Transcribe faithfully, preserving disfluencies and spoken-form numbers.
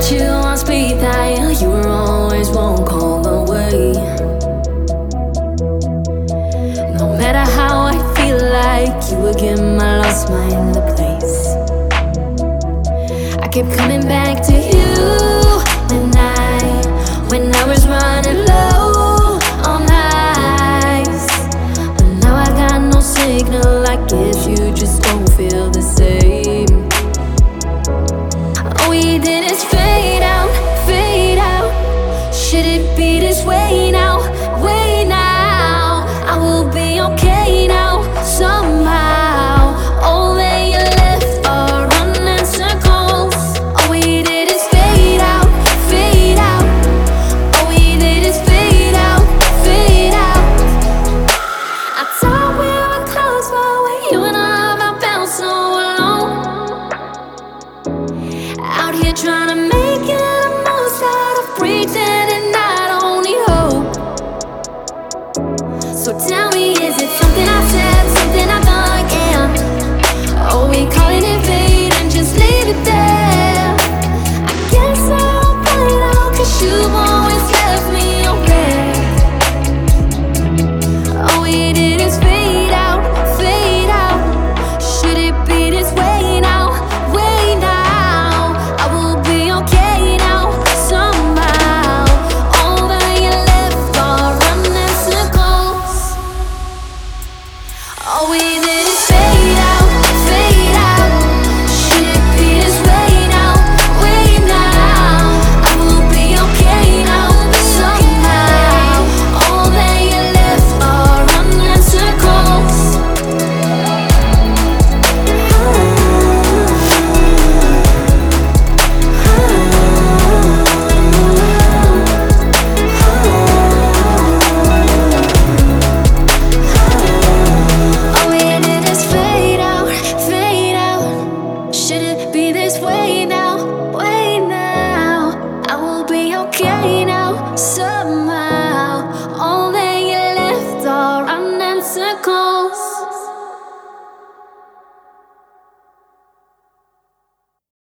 you on speed dial. You were always one call away. No matter how I feel like you again, I lost my inner place. I kept coming back to you when I, when I was running low on ice. But now I got no signal, I guess you just don't feel the same. All we did is fade out, fade out. Should it be this way now, way now? I will be okay now, somehow. All that you left are running circles. All we did is fade out, fade out. All we did is fade out, fade out. I thought we were close, but when you and I have felt so alone. Out here trying to make it the most out of pretending I don't need hope. So tell me, is it something I said, something I've done, yeah? Or we calling it fate and just leave it there? I guess I'll find out, cause you've always left me on red. All we did is fade out, fade out. Should it be this way now, way now? I will be okay now, somehow. All that you left are running circles. All we did